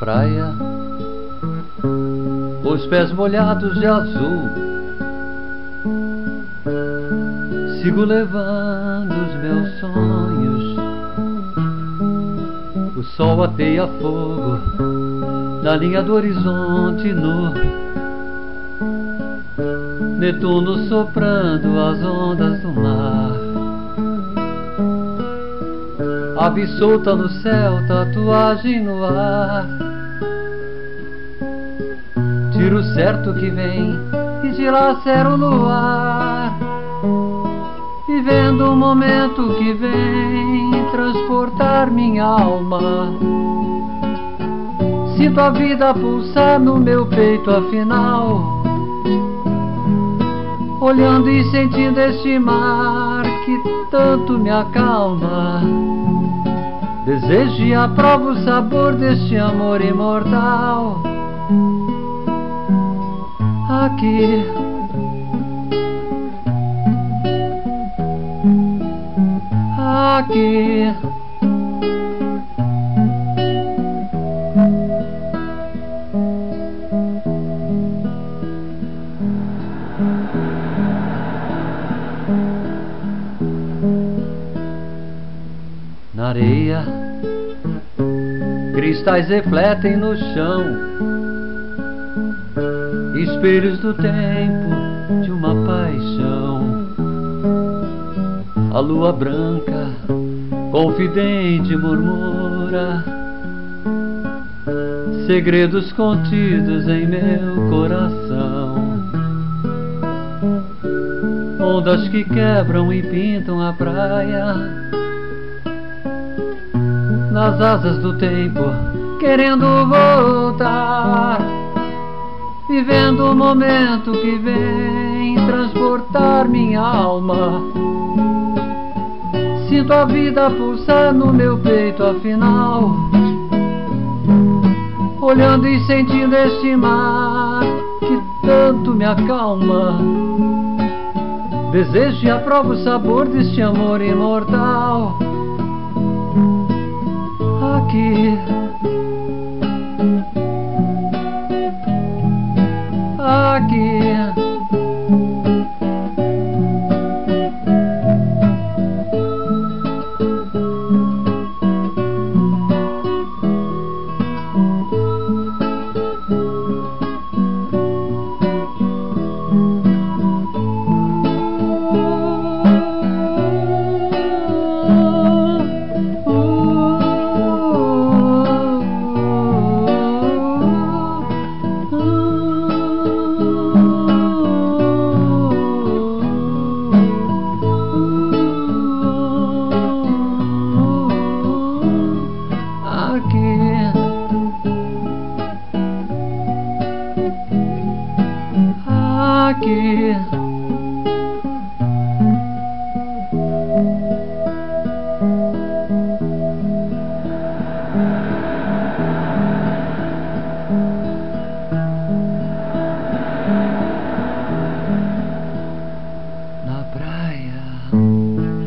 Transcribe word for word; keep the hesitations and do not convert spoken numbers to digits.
praia, os pés molhados de azul, sigo levando os meus sonhos. O sol ateia fogo na linha do horizonte nu, Netuno soprando as ondas do mar. Ave solta no céu, tatuagem no ar. Tiro certo que vem e dilacero no ar, vivendo o momento que vem transportar minha alma. Sinto a vida pulsar no meu peito afinal, olhando e sentindo este mar que tanto me acalma. Desejo e aprovo o sabor deste amor imortal. Aqui, aqui, na areia, cristais refletem no chão, espelhos do tempo de uma paixão. A lua branca, confidente, murmura segredos contidos em meu coração. Ondas que quebram e pintam a praia, nas asas do tempo, querendo voltar, vivendo o momento que vem transportar minha alma. Sinto a vida pulsar no meu peito afinal, olhando e sentindo este mar que tanto me acalma. Desejo e aprovo o sabor deste amor imortal. Aqui, aqui, aqui, na praia.